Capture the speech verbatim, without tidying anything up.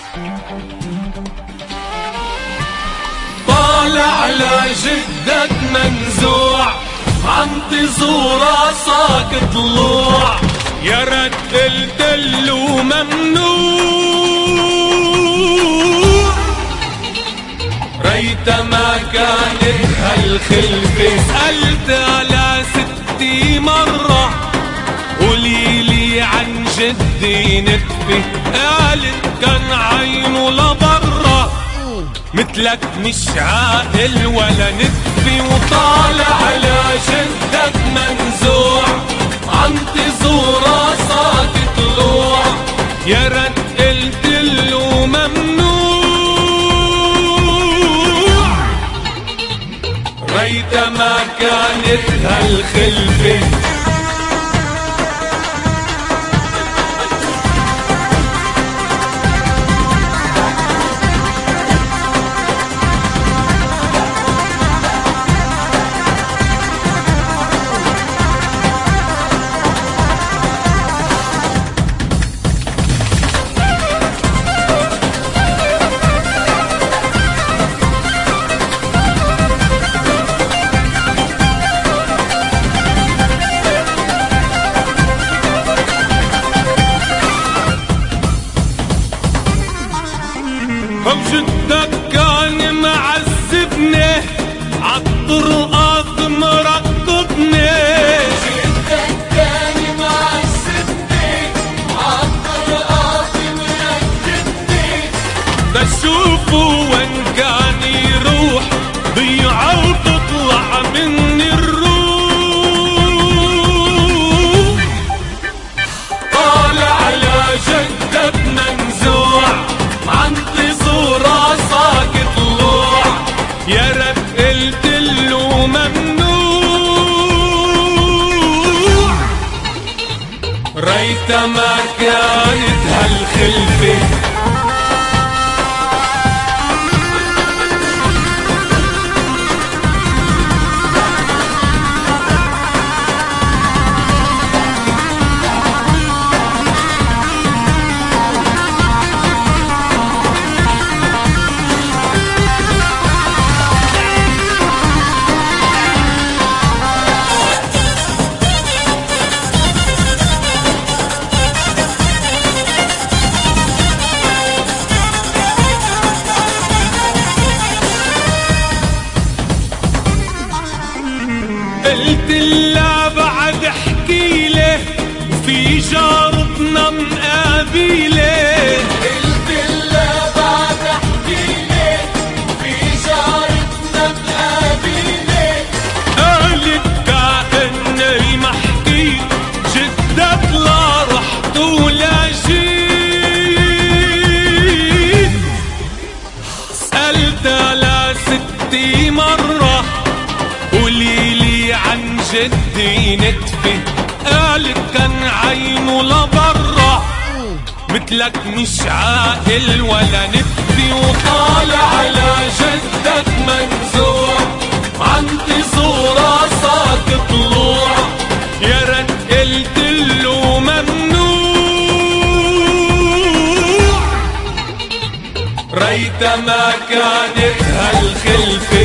طالع لجدك منزوع عنطزو راسك طلوع، يا رد قلتلو ممنوع، ريت ما كانت هالخلفة. سألت على ستي مرة قوليلي عن جدي نتفة، قالت كان عينه لبرة مثلك مش عاقل ولا نتفة. وطالع على جدك منزوع عنطزو راسك طلوع، يا رد قلتلو ممنوع، ريت ما كانت هالخلفة. جدك كان معذبني عالطرقات مرقبني، جدك كان معذبني عالطرقات مرقبني، بشوفه وين كان يروح ضيعة وتطلع مني الروح. طالع على جدك منزوع عنطزو راسك طلوع، يا رب قلتلو ممنوع، ريت ما كانت هالخلفة. قلتلا بعد احكيله وفي جارتنا مقابيله، قلتلا بعد احكيله وفي جارتنا مقابيله، قالت كأني ما حكيت جدك لا رحت ولا جيت. سألتها لستي مرة قوليلي عن جدي نتفة، قالت كان عينه لبرة مثلك مش عاقل ولا نتفة. وطالع على جدك منزوع عنطزو راسك طلوع، يا رد قلتلو ممنوع، ريت ما كانت هالخلفة.